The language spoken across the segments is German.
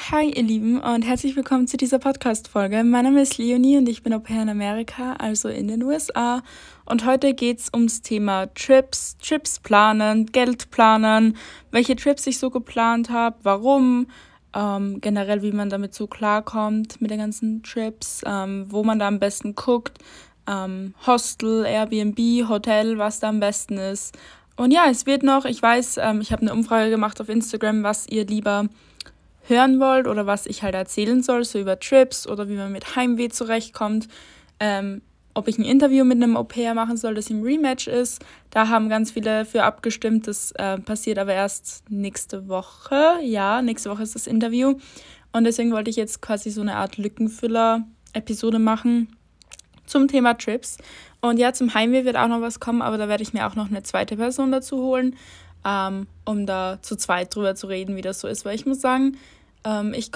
Hi ihr Lieben und herzlich willkommen zu dieser Podcast-Folge. Mein Name ist Leonie und ich bin Au-pair in Amerika, also in den USA. Und heute geht es ums Thema Trips planen, Geld planen, welche Trips ich so geplant habe, warum, generell wie man damit so klarkommt mit den ganzen Trips, wo man da am besten guckt, Hostel, Airbnb, Hotel, was da am besten ist. Und ja, es wird noch, ich weiß, ich habe eine Umfrage gemacht auf Instagram, was ihr lieber hören wollt oder was ich halt erzählen soll, so über Trips oder wie man mit Heimweh zurechtkommt, ob ich ein Interview mit einem Au-pair machen soll, das im Rematch ist. Da haben ganz viele für abgestimmt, das passiert aber erst nächste Woche. Ja, nächste Woche ist das Interview und deswegen wollte ich jetzt quasi so eine Art Lückenfüller-Episode machen zum Thema Trips. Und ja, zum Heimweh wird auch noch was kommen, aber da werde ich mir auch noch eine zweite Person dazu holen, um da zu zweit drüber zu reden, wie das so ist. Weil ich muss sagen, ich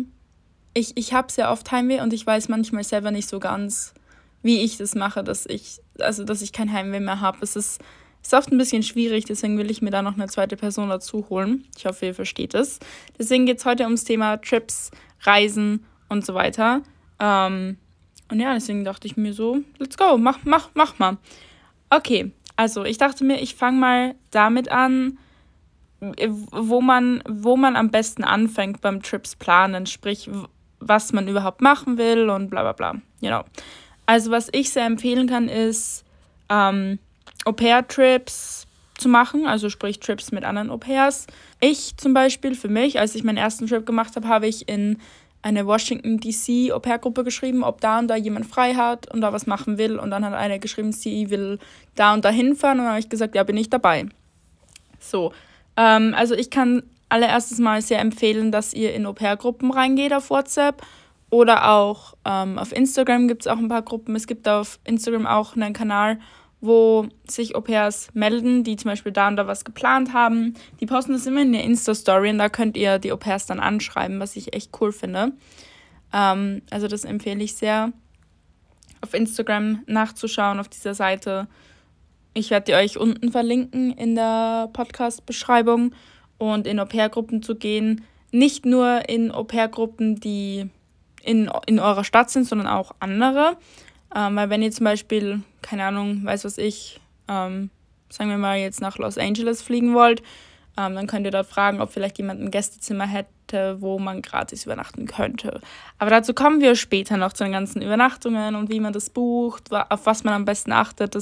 habe sehr oft Heimweh und ich weiß manchmal selber nicht so ganz, wie ich das mache, dass ich kein Heimweh mehr habe. Es ist oft ein bisschen schwierig, deswegen will ich mir da noch eine zweite Person dazu holen. Ich hoffe, ihr versteht es. Deswegen geht es heute ums Thema Trips, Reisen und so weiter. Und ja, deswegen dachte ich mir so, let's go, mach mal. Okay, also ich dachte mir, ich fange mal damit an, wo man am besten anfängt beim Trips planen, sprich, was man überhaupt machen will und bla bla bla. Genau. Also was ich sehr empfehlen kann, ist Au-pair-Trips zu machen, also sprich Trips mit anderen Au-pairs. Ich zum Beispiel, für mich, als ich meinen ersten Trip gemacht habe, habe ich in eine Washington DC Au-pair-Gruppe geschrieben, ob da und da jemand frei hat und da was machen will. Und dann hat eine geschrieben, sie will da und da hinfahren. Und dann habe ich gesagt, ja, bin ich dabei. So, also ich kann allererstes mal sehr empfehlen, dass ihr in Au-pair-Gruppen reingeht auf WhatsApp. Oder auch auf Instagram gibt es auch ein paar Gruppen. Es gibt auf Instagram auch einen Kanal, wo sich Au-pairs melden, die zum Beispiel da und da was geplant haben. Die posten das immer in der Insta-Story und da könnt ihr die Au-pairs dann anschreiben, was ich echt cool finde. Also das empfehle ich sehr, auf Instagram nachzuschauen auf dieser Seite. Ich werde die euch unten verlinken in der Podcast-Beschreibung und in Au-pair-Gruppen zu gehen. Nicht nur in Au-pair-Gruppen, die in eurer Stadt sind, sondern auch andere. Weil wenn ihr zum Beispiel, keine Ahnung, weiß was ich, sagen wir mal jetzt nach Los Angeles fliegen wollt, dann könnt ihr dort fragen, ob vielleicht jemand ein Gästezimmer hätte, wo man gratis übernachten könnte. Aber dazu kommen wir später noch zu den ganzen Übernachtungen und wie man das bucht, auf was man am besten achtet.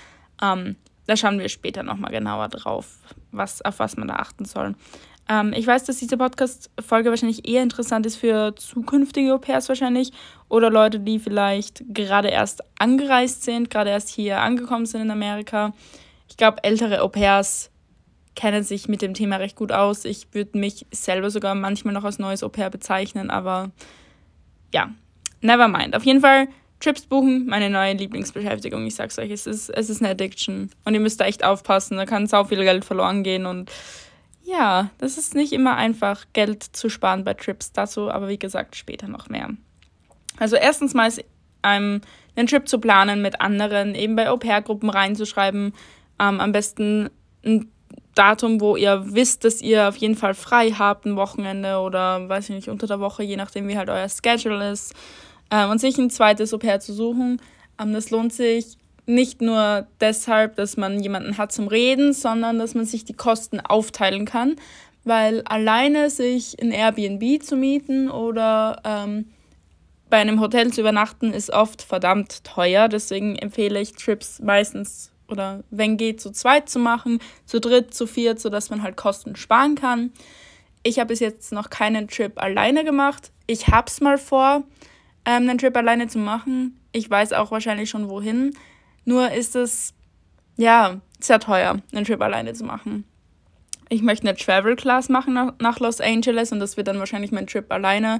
Da schauen wir später nochmal genauer drauf, auf was man da achten soll. Ich weiß, dass diese Podcast-Folge wahrscheinlich eher interessant ist für zukünftige Au-pairs wahrscheinlich oder Leute, die vielleicht gerade erst angereist sind, gerade erst hier angekommen sind in Amerika. Ich glaube, ältere Au-pairs kennen sich mit dem Thema recht gut aus. Ich würde mich selber sogar manchmal noch als neues Au-pair bezeichnen, aber ja, never mind. Auf jeden Fall Trips buchen, meine neue Lieblingsbeschäftigung. Ich sag's euch, es ist eine Addiction und ihr müsst da echt aufpassen. Da kann sau viel Geld verloren gehen und ja, das ist nicht immer einfach, Geld zu sparen bei Trips, dazu aber wie gesagt später noch mehr. Also erstens mal ist einen Trip zu planen mit anderen, eben bei Au-pair-Gruppen reinzuschreiben, am besten ein Datum, wo ihr wisst, dass ihr auf jeden Fall frei habt, ein Wochenende oder weiß ich nicht, unter der Woche, je nachdem wie halt euer Schedule ist, und sich ein zweites Au-pair zu suchen. Das lohnt sich nicht nur deshalb, dass man jemanden hat zum Reden, sondern dass man sich die Kosten aufteilen kann, weil alleine sich ein Airbnb zu mieten oder bei einem Hotel zu übernachten ist oft verdammt teuer. Deswegen empfehle ich Trips meistens oder wenn geht zu zweit zu machen, zu dritt, zu viert, sodass man halt Kosten sparen kann. Ich habe bis jetzt noch keinen Trip alleine gemacht. Ich habe es mal vor, einen Trip alleine zu machen. Ich weiß auch wahrscheinlich schon wohin. Nur ist es, ja, sehr teuer, einen Trip alleine zu machen. Ich möchte eine Travel Class machen nach Los Angeles und das wird dann wahrscheinlich mein Trip alleine.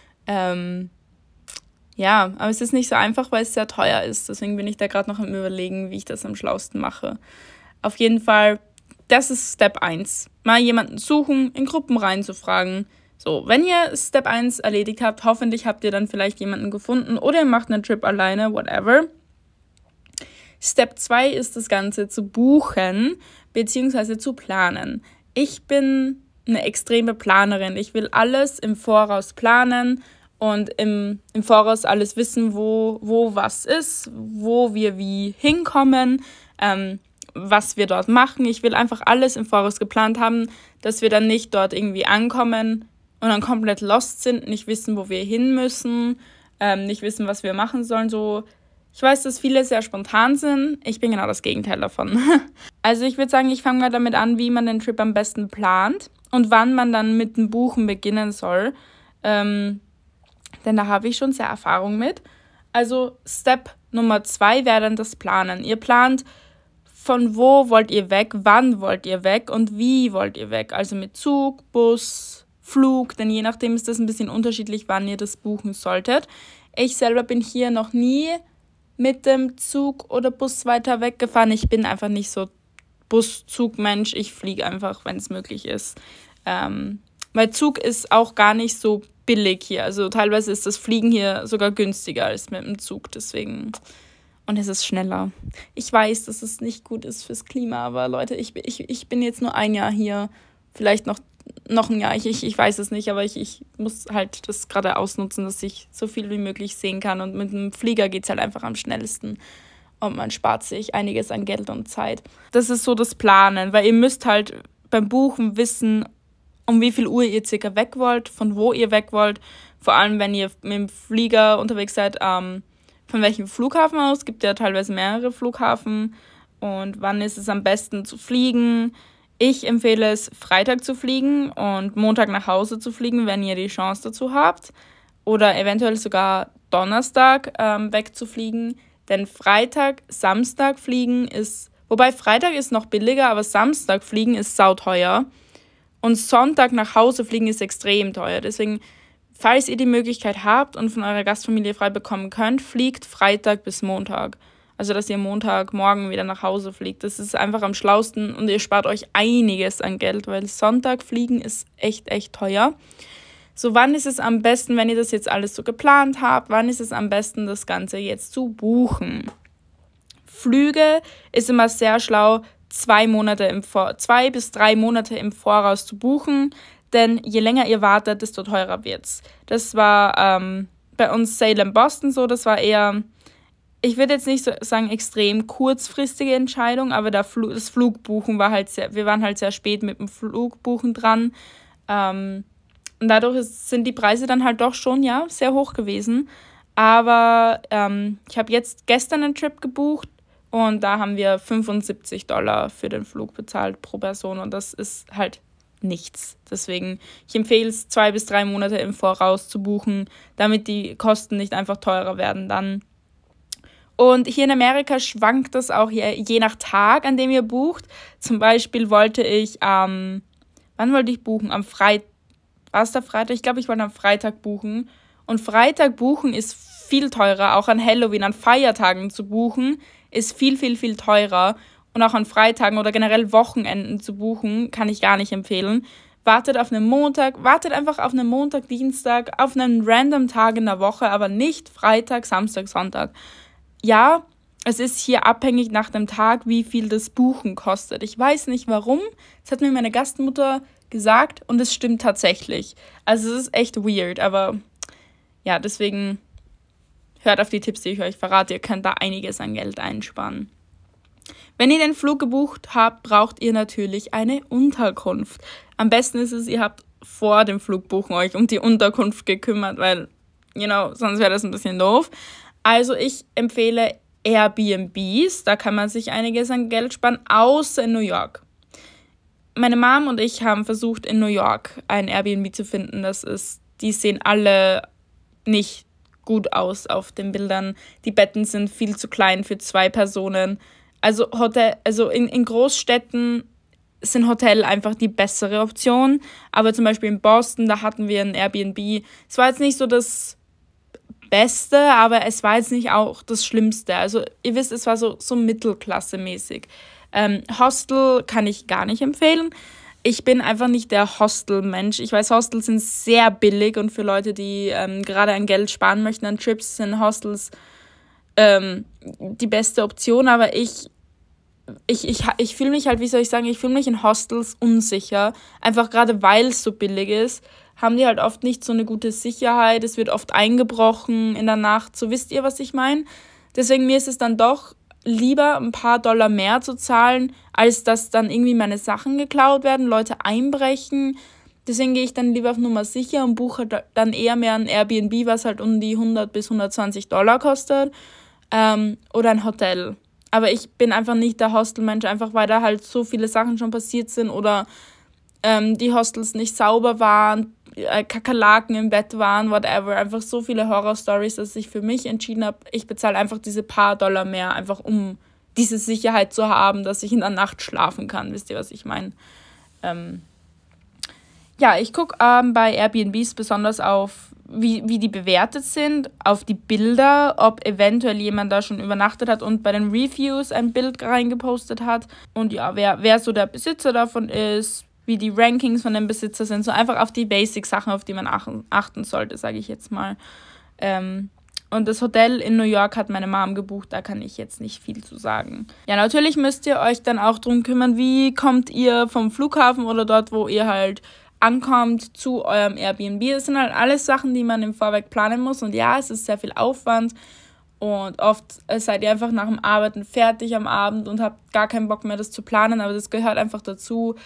Ja, aber es ist nicht so einfach, weil es sehr teuer ist. Deswegen bin ich da gerade noch am Überlegen, wie ich das am schlausten mache. Auf jeden Fall, das ist Step 1. Mal jemanden suchen, in Gruppen reinzufragen. So, wenn ihr Step 1 erledigt habt, hoffentlich habt ihr dann vielleicht jemanden gefunden oder ihr macht einen Trip alleine, whatever. Step 2 ist das Ganze zu buchen bzw. zu planen. Ich bin eine extreme Planerin. Ich will alles im Voraus planen und im Voraus alles wissen, wo was ist, wo wir wie hinkommen, was wir dort machen. Ich will einfach alles im Voraus geplant haben, dass wir dann nicht dort irgendwie ankommen und dann komplett lost sind, nicht wissen, wo wir hin müssen, nicht wissen, was wir machen sollen. So, ich weiß, dass viele sehr spontan sind. Ich bin genau das Gegenteil davon. Also ich würde sagen, ich fange mal damit an, wie man den Trip am besten plant und wann man dann mit dem Buchen beginnen soll. Denn da habe ich schon sehr Erfahrung mit. Also Step Nummer 2 wäre dann das Planen. Ihr plant, von wo wollt ihr weg, wann wollt ihr weg und wie wollt ihr weg. Also mit Zug, Bus, Flug, denn je nachdem ist das ein bisschen unterschiedlich, wann ihr das buchen solltet. Ich selber bin hier noch nie mit dem Zug oder Bus weiter weggefahren. Ich bin einfach nicht so Bus-Zug-Mensch. Ich fliege einfach, wenn es möglich ist. Weil Zug ist auch gar nicht so billig hier. Also teilweise ist das Fliegen hier sogar günstiger als mit dem Zug. Deswegen, und es ist schneller. Ich weiß, dass es nicht gut ist fürs Klima, aber Leute, ich bin jetzt nur ein Jahr hier. Vielleicht noch ein Jahr, ich weiß es nicht, aber ich muss halt das gerade ausnutzen, dass ich so viel wie möglich sehen kann. Und mit dem Flieger geht es halt einfach am schnellsten. Und man spart sich einiges an Geld und Zeit. Das ist so das Planen, weil ihr müsst halt beim Buchen wissen, um wie viel Uhr ihr circa weg wollt, von wo ihr weg wollt. Vor allem, wenn ihr mit dem Flieger unterwegs seid, von welchem Flughafen aus. Es gibt ja teilweise mehrere Flughafen. Und wann ist es am besten zu fliegen? Ich empfehle es, Freitag zu fliegen und Montag nach Hause zu fliegen, wenn ihr die Chance dazu habt. Oder eventuell sogar Donnerstag wegzufliegen. Denn Freitag, Samstag fliegen ist... Wobei Freitag ist noch billiger, aber Samstag fliegen ist sauteuer. Und Sonntag nach Hause fliegen ist extrem teuer. Deswegen, falls ihr die Möglichkeit habt und von eurer Gastfamilie frei bekommen könnt, fliegt Freitag bis Montag. Also, dass ihr Montagmorgen wieder nach Hause fliegt. Das ist einfach am schlausten und ihr spart euch einiges an Geld, weil Sonntag fliegen ist echt, echt teuer. So, wann ist es am besten, wenn ihr das jetzt alles so geplant habt, wann ist es am besten, das Ganze jetzt zu buchen? Flüge ist immer sehr schlau, 2 bis 3 Monate im Voraus zu buchen, denn je länger ihr wartet, desto teurer wird's. Das war bei uns Salem-Boston so, das war eher... Ich würde jetzt nicht so sagen, extrem kurzfristige Entscheidung, aber das Flugbuchen war halt wir waren halt sehr spät mit dem Flugbuchen dran. Und dadurch sind die Preise dann halt doch schon, sehr hoch gewesen. Aber ich habe jetzt gestern einen Trip gebucht und da haben wir $75 für den Flug bezahlt pro Person und das ist halt nichts. Deswegen, ich empfehle es, 2 bis 3 Monate im Voraus zu buchen, damit die Kosten nicht einfach teurer werden dann. Und hier in Amerika schwankt das auch je nach Tag, an dem ihr bucht. Zum Beispiel wollte ich wann wollte ich buchen? Am Freitag. War es der Freitag? Ich glaube, ich wollte am Freitag buchen. Und Freitag buchen ist viel teurer. Auch an Halloween, an Feiertagen zu buchen, ist viel, viel, viel teurer. Und auch an Freitagen oder generell Wochenenden zu buchen, kann ich gar nicht empfehlen. Wartet einfach auf einen Montag, Dienstag, auf einen random Tag in der Woche, aber nicht Freitag, Samstag, Sonntag. Ja, es ist hier abhängig nach dem Tag, wie viel das Buchen kostet. Ich weiß nicht warum. Das hat mir meine Gastmutter gesagt und es stimmt tatsächlich. Also es ist echt weird, aber ja, deswegen hört auf die Tipps, die ich euch verrate. Ihr könnt da einiges an Geld einsparen. Wenn ihr den Flug gebucht habt, braucht ihr natürlich eine Unterkunft. Am besten ist es, ihr habt vor dem Flugbuchen euch um die Unterkunft gekümmert, weil, sonst wäre das ein bisschen doof. Also ich empfehle Airbnbs, da kann man sich einiges an Geld sparen, außer in New York. Meine Mom und ich haben versucht, in New York ein Airbnb zu finden. Die sehen alle nicht gut aus auf den Bildern. Die Betten sind viel zu klein für 2 Personen. Also in Großstädten sind Hotel einfach die bessere Option. Aber zum Beispiel in Boston, da hatten wir ein Airbnb. Es war jetzt nicht so das Beste, aber es war jetzt nicht auch das Schlimmste. Also ihr wisst, es war so Mittelklasse-mäßig. Hostel kann ich gar nicht empfehlen. Ich bin einfach nicht der Hostel-Mensch. Ich weiß, Hostels sind sehr billig und für Leute, die gerade an Geld sparen möchten an Trips, sind Hostels die beste Option. Aber ich ich fühle mich halt, wie soll ich sagen, ich fühle mich in Hostels unsicher. Einfach gerade, weil es so billig ist, haben die halt oft nicht so eine gute Sicherheit. Es wird oft eingebrochen in der Nacht. So, wisst ihr, was ich meine? Deswegen mir ist es dann doch lieber ein paar Dollar mehr zu zahlen, als dass dann irgendwie meine Sachen geklaut werden, Leute einbrechen. Deswegen gehe ich dann lieber auf Nummer sicher und buche dann eher mehr ein Airbnb, was halt um die 100 bis 120 Dollar kostet, oder ein Hotel. Aber ich bin einfach nicht der Hostelmensch, einfach weil da halt so viele Sachen schon passiert sind oder die Hostels nicht sauber waren, Kakerlaken im Bett waren, whatever. Einfach so viele Horror-Stories, dass ich für mich entschieden habe, ich bezahle einfach diese paar Dollar mehr, einfach um diese Sicherheit zu haben, dass ich in der Nacht schlafen kann. Wisst ihr, was ich meine? Ja, ich gucke bei Airbnbs besonders auf, wie die bewertet sind, auf die Bilder, ob eventuell jemand da schon übernachtet hat und bei den Reviews ein Bild reingepostet hat. Und ja, wer so der Besitzer davon ist, wie die Rankings von den Besitzern sind. So einfach auf die Basic-Sachen, auf die man achten sollte, sage ich jetzt mal. Und das Hotel in New York hat meine Mom gebucht, da kann ich jetzt nicht viel zu sagen. Ja, natürlich müsst ihr euch dann auch darum kümmern, wie kommt ihr vom Flughafen oder dort, wo ihr halt ankommt, zu eurem Airbnb. Das sind halt alles Sachen, die man im Vorweg planen muss. Und ja, es ist sehr viel Aufwand. Und oft seid ihr einfach nach dem Arbeiten fertig am Abend und habt gar keinen Bock mehr, das zu planen. Aber das gehört einfach dazu,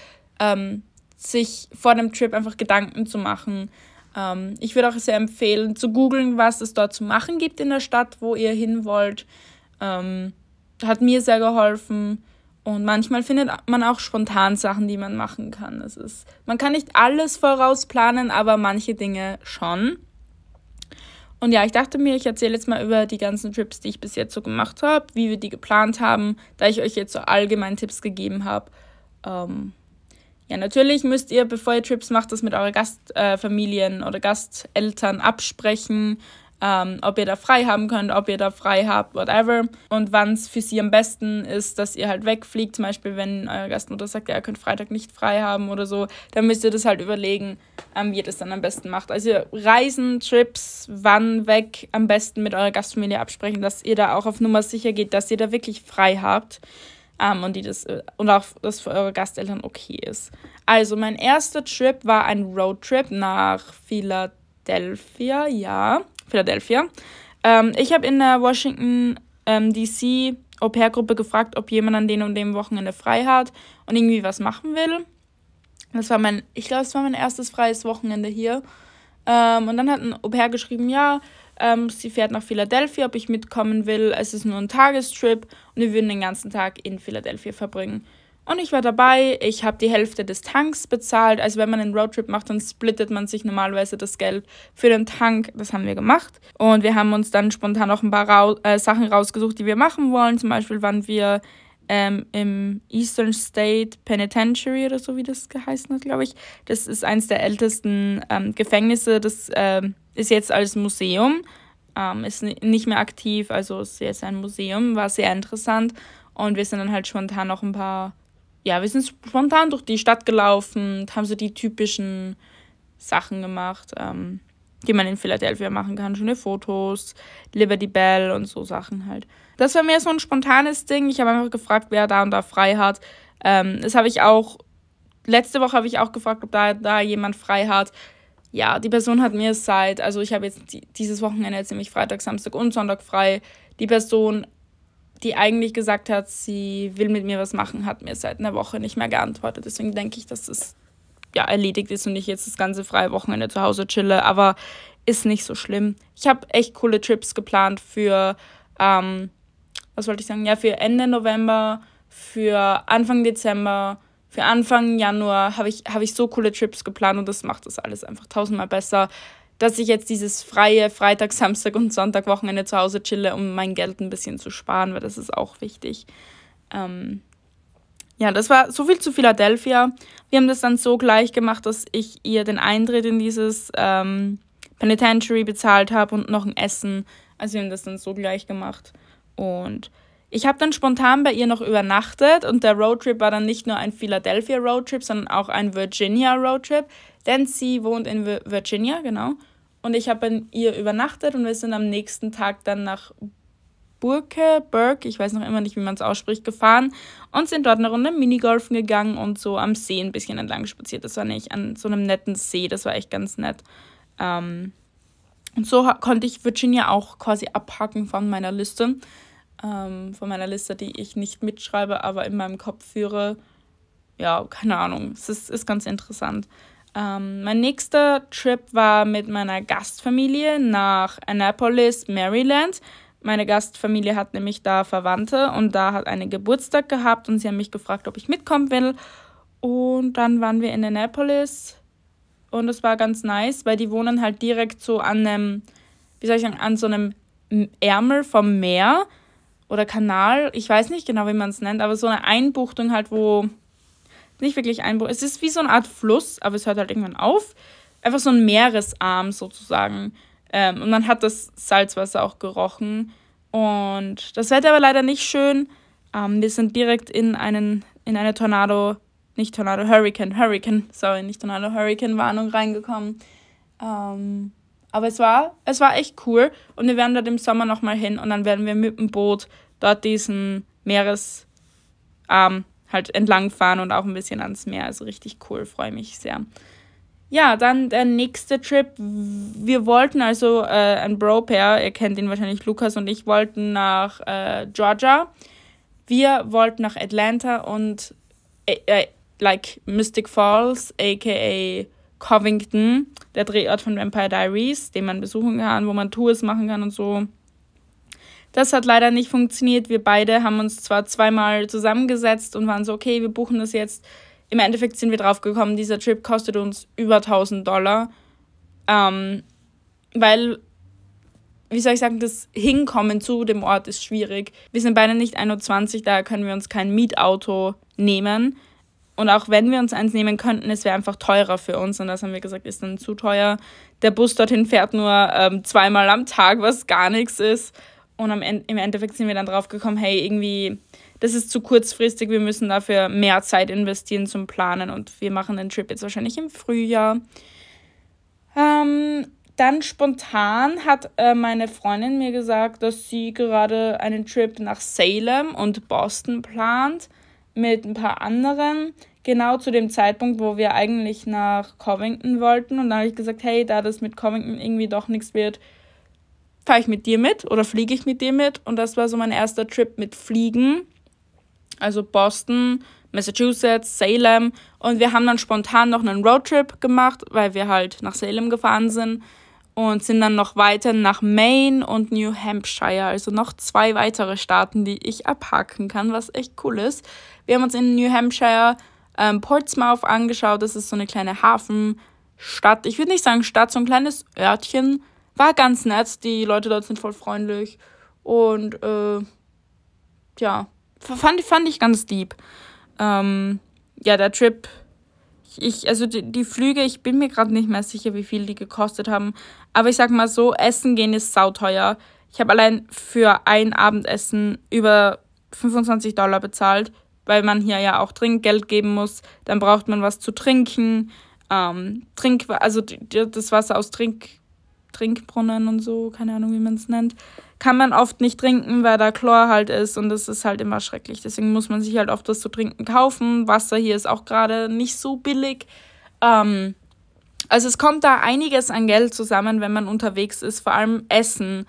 sich vor dem Trip einfach Gedanken zu machen. Ich würde auch sehr empfehlen, zu googeln, was es dort zu machen gibt in der Stadt, wo ihr hin wollt. Hat mir sehr geholfen. Und manchmal findet man auch spontan Sachen, die man machen kann. Man kann nicht alles vorausplanen, aber manche Dinge schon. Und ja, ich dachte mir, ich erzähle jetzt mal über die ganzen Trips, die ich bis jetzt so gemacht habe, wie wir die geplant haben, da ich euch jetzt so allgemein Tipps gegeben habe. Ja, natürlich müsst ihr, bevor ihr Trips macht, das mit euren Gastfamilien oder Gasteltern absprechen, ob ihr da frei haben könnt, ob ihr da frei habt, whatever. Und wann es für sie am besten ist, dass ihr halt wegfliegt. Zum Beispiel, wenn eure Gastmutter sagt, ja, ihr könnt Freitag nicht frei haben oder so, dann müsst ihr das halt überlegen, wie ihr das dann am besten macht. Also Reisen, Trips, wann weg, am besten mit eurer Gastfamilie absprechen, dass ihr da auch auf Nummer sicher geht, dass ihr da wirklich frei habt. Und auch das für eure Gasteltern okay ist. Also mein erster Trip war ein Roadtrip nach Philadelphia, ja, Philadelphia. Ich habe in der Washington DC Au-pair-Gruppe gefragt, ob jemand an dem und dem Wochenende frei hat und irgendwie was machen will. Das war mein erstes freies Wochenende hier. Und dann hat ein Au-pair geschrieben, ja, sie fährt nach Philadelphia, ob ich mitkommen will. Es ist nur ein Tagestrip und wir würden den ganzen Tag in Philadelphia verbringen. Und ich war dabei, ich habe die Hälfte des Tanks bezahlt. Also wenn man einen Roadtrip macht, dann splittet man sich normalerweise das Geld für den Tank. Das haben wir gemacht. Und wir haben uns dann spontan noch ein paar Sachen rausgesucht, die wir machen wollen. Zum Beispiel waren wir im Eastern State Penitentiary oder so, wie das geheißen hat, glaube ich. Das ist eines der ältesten Gefängnisse. Das ist jetzt als Museum, ist nicht mehr aktiv, also ist jetzt ein Museum, war sehr interessant. Und wir sind dann halt spontan noch wir sind spontan durch die Stadt gelaufen, haben so die typischen Sachen gemacht, die man in Philadelphia machen kann. Schöne Fotos, Liberty Bell und so Sachen halt. Das war mehr so ein spontanes Ding. Ich habe einfach gefragt, wer da und da frei hat. Letzte Woche habe ich auch gefragt, ob da jemand frei hat. Ja, die Person hat mir also ich habe jetzt dieses Wochenende jetzt nämlich Freitag, Samstag und Sonntag frei. Die Person, die eigentlich gesagt hat, sie will mit mir was machen, hat mir seit einer Woche nicht mehr geantwortet. Deswegen denke ich, dass das erledigt ist und ich jetzt das ganze freie Wochenende zu Hause chille. Aber ist nicht so schlimm. Ich habe echt coole Trips geplant für, für Ende November, für Anfang Dezember, für Anfang Januar habe ich so coole Trips geplant und das macht das alles einfach tausendmal besser, dass ich jetzt dieses freie Freitag, Samstag und Sonntag Wochenende zu Hause chille, um mein Geld ein bisschen zu sparen, weil das ist auch wichtig. Das war so viel zu Philadelphia. Wir haben das dann so gleich gemacht, dass ich ihr den Eintritt in dieses Penitentiary bezahlt habe und noch ein Essen. Also wir haben das dann so gleich gemacht. Und ich habe dann spontan bei ihr noch übernachtet und der Roadtrip war dann nicht nur ein Philadelphia Roadtrip, sondern auch ein Virginia Roadtrip, denn sie wohnt in Virginia, genau. Und ich habe bei ihr übernachtet und wir sind am nächsten Tag dann nach Burke, ich weiß noch immer nicht, wie man es ausspricht, gefahren und sind dort eine Runde Minigolfen gegangen und so am See ein bisschen entlang spaziert. Das war nicht an so einem netten See, das war echt ganz nett. Und so konnte ich Virginia auch quasi abhaken von meiner Liste. Die ich nicht mitschreibe, aber in meinem Kopf führe. Ja, keine Ahnung, es ist ganz interessant. Mein nächster Trip war mit meiner Gastfamilie nach Annapolis, Maryland. Meine Gastfamilie hat nämlich da Verwandte und da hat eine Geburtstag gehabt und sie haben mich gefragt, ob ich mitkommen will. Und dann waren wir in Annapolis und es war ganz nice, weil die wohnen halt direkt so an einem, an so einem Ärmel vom Meer oder Kanal. Ich weiß nicht genau, wie man es nennt, aber so eine Einbuchtung halt, wo nicht wirklich Einbuchtung, es ist wie so eine Art Fluss, aber es hört halt irgendwann auf. Einfach so ein Meeresarm sozusagen. Und man hat das Salzwasser auch gerochen. Und das Wetter war leider nicht schön. Wir sind direkt in eine Hurricane-Warnung reingekommen. Aber es war echt cool. Und wir werden dort im Sommer nochmal hin. Und dann werden wir mit dem Boot dort diesen Meeresarm halt entlangfahren und auch ein bisschen ans Meer. Also richtig cool, freue mich sehr. Ja, dann der nächste Trip. Wir wollten also ein Bro-Pair, ihr kennt ihn wahrscheinlich, Lukas und ich, wollten nach Georgia. Wir wollten nach Atlanta und Mystic Falls, a.k.a. Covington, der Drehort von Vampire Diaries, den man besuchen kann, wo man Tours machen kann und so. Das hat leider nicht funktioniert. Wir beide haben uns zwar zweimal zusammengesetzt und waren so, okay, wir buchen das jetzt. Im Endeffekt sind wir drauf gekommen, dieser Trip kostet uns über $1.000, weil, das Hinkommen zu dem Ort ist schwierig. Wir sind beide nicht 21, daher können wir uns kein Mietauto nehmen. Und auch wenn wir uns eins nehmen könnten, es wäre einfach teurer für uns. Und das haben wir gesagt, ist dann zu teuer. Der Bus dorthin fährt nur zweimal am Tag, was gar nichts ist. Und im Endeffekt sind wir dann drauf gekommen, hey, irgendwie, das ist zu kurzfristig, wir müssen dafür mehr Zeit investieren zum Planen und wir machen den Trip jetzt wahrscheinlich im Frühjahr. Dann spontan hat meine Freundin mir gesagt, dass sie gerade einen Trip nach Salem und Boston plant mit ein paar anderen, genau zu dem Zeitpunkt, wo wir eigentlich nach Covington wollten. Und dann habe ich gesagt, hey, da das mit Covington irgendwie doch nichts wird, fahre ich mit dir mit oder fliege ich mit dir mit? Und das war so mein erster Trip mit Fliegen. Also Boston, Massachusetts, Salem. Und wir haben dann spontan noch einen Roadtrip gemacht, weil wir halt nach Salem gefahren sind. Und sind dann noch weiter nach Maine und New Hampshire. Also noch 2 weitere Staaten, die ich abhaken kann, was echt cool ist. Wir haben uns in New Hampshire Portsmouth angeschaut. Das ist so eine kleine Hafenstadt. Ich würde nicht sagen Stadt, so ein kleines Örtchen. War ganz nett, die Leute dort sind voll freundlich und fand ich ganz lieb. Der Trip, die Flüge, ich bin mir gerade nicht mehr sicher, wie viel die gekostet haben, aber ich sag mal so, Essen gehen ist sauteuer. Ich habe allein für ein Abendessen über $25 bezahlt, weil man hier ja auch Trinkgeld geben muss, dann braucht man was zu trinken, das Wasser aus Trinkbrunnen und so, keine Ahnung, wie man es nennt, kann man oft nicht trinken, weil da Chlor halt ist und das ist halt immer schrecklich. Deswegen muss man sich halt oft was zu trinken kaufen. Wasser hier ist auch gerade nicht so billig. Also es kommt da einiges an Geld zusammen, wenn man unterwegs ist, vor allem Essen.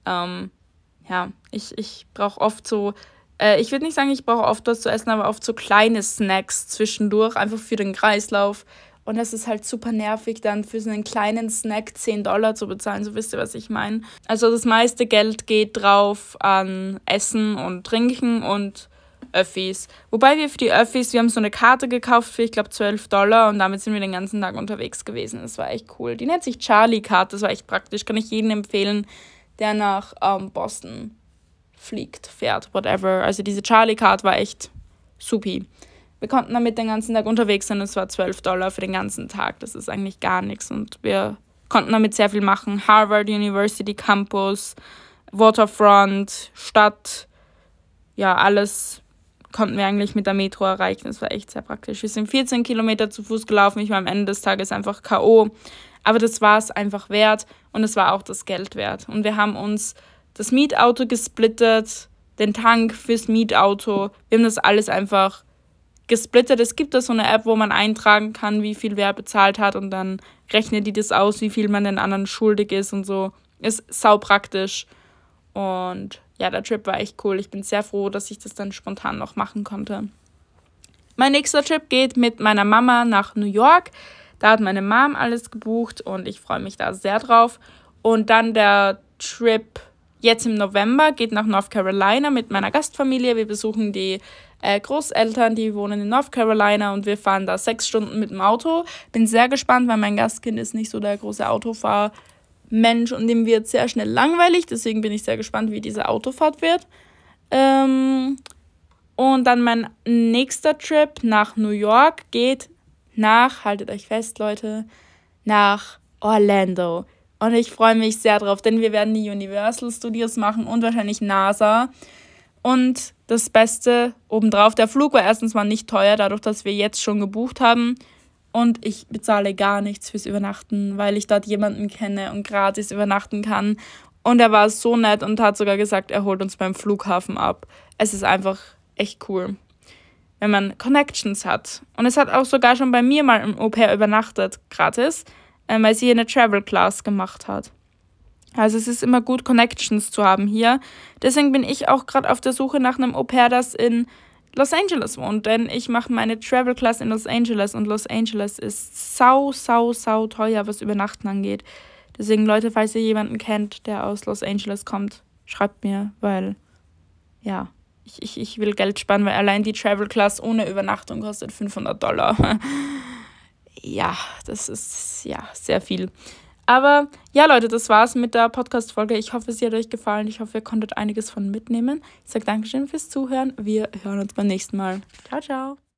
Ich brauche oft so, ich würde nicht sagen, ich brauche oft was zu essen, aber oft so kleine Snacks zwischendurch, einfach für den Kreislauf. Und das ist halt super nervig, dann für so einen kleinen Snack $10 zu bezahlen, so wisst ihr, was ich meine. Also das meiste Geld geht drauf an Essen und Trinken und Öffis. Wobei wir für die Öffis, wir haben so eine Karte gekauft für, ich glaube, $12 und damit sind wir den ganzen Tag unterwegs gewesen. Das war echt cool. Die nennt sich Charlie-Card, das war echt praktisch. Kann ich jedem empfehlen, der nach Boston fährt, whatever. Also diese Charlie-Card war echt supi. Wir konnten damit den ganzen Tag unterwegs sein und es war $12 für den ganzen Tag. Das ist eigentlich gar nichts und wir konnten damit sehr viel machen. Harvard University Campus, Waterfront, Stadt, ja, alles konnten wir eigentlich mit der Metro erreichen. Das war echt sehr praktisch. Wir sind 14 Kilometer zu Fuß gelaufen. Ich war am Ende des Tages einfach K.O. Aber das war es einfach wert und es war auch das Geld wert. Und wir haben uns das Mietauto gesplittet, den Tank fürs Mietauto. Wir haben das alles einfach gesplittet. Es gibt da so eine App, wo man eintragen kann, wie viel wer bezahlt hat und dann rechnet die das aus, wie viel man den anderen schuldig ist und so. Ist sau praktisch. Und ja, der Trip war echt cool. Ich bin sehr froh, dass ich das dann spontan noch machen konnte. Mein nächster Trip geht mit meiner Mama nach New York. Da hat meine Mom alles gebucht und ich freue mich da sehr drauf. Und dann der Trip jetzt im November geht nach North Carolina mit meiner Gastfamilie. Wir besuchen die Großeltern, die wohnen in North Carolina und wir fahren da 6 Stunden mit dem Auto. Bin sehr gespannt, weil mein Gastkind ist nicht so der große Autofahrmensch und dem wird sehr schnell langweilig. Deswegen bin ich sehr gespannt, wie diese Autofahrt wird. Und dann mein nächster Trip nach New York geht haltet euch fest, Leute, nach Orlando. Und ich freue mich sehr drauf, denn wir werden die Universal Studios machen und wahrscheinlich NASA. Und das Beste obendrauf, der Flug war erstens mal nicht teuer, dadurch, dass wir jetzt schon gebucht haben. Und ich bezahle gar nichts fürs Übernachten, weil ich dort jemanden kenne und gratis übernachten kann. Und er war so nett und hat sogar gesagt, er holt uns beim Flughafen ab. Es ist einfach echt cool, wenn man Connections hat. Und es hat auch sogar schon bei mir mal im Au-pair übernachtet, gratis, weil sie eine Travel Class gemacht hat. Also es ist immer gut, Connections zu haben hier. Deswegen bin ich auch gerade auf der Suche nach einem Au-pair, das in Los Angeles wohnt. Denn ich mache meine Travel Class in Los Angeles und Los Angeles ist sau teuer, was Übernachten angeht. Deswegen, Leute, falls ihr jemanden kennt, der aus Los Angeles kommt, schreibt mir, weil, ja, ich will Geld sparen, weil allein die Travel Class ohne Übernachtung kostet $500. Ja, das ist ja sehr viel. Aber ja, Leute, das war's mit der Podcast-Folge. Ich hoffe, sie hat euch gefallen. Ich hoffe, ihr konntet einiges von mitnehmen. Ich sage Dankeschön fürs Zuhören. Wir hören uns beim nächsten Mal. Ciao, ciao.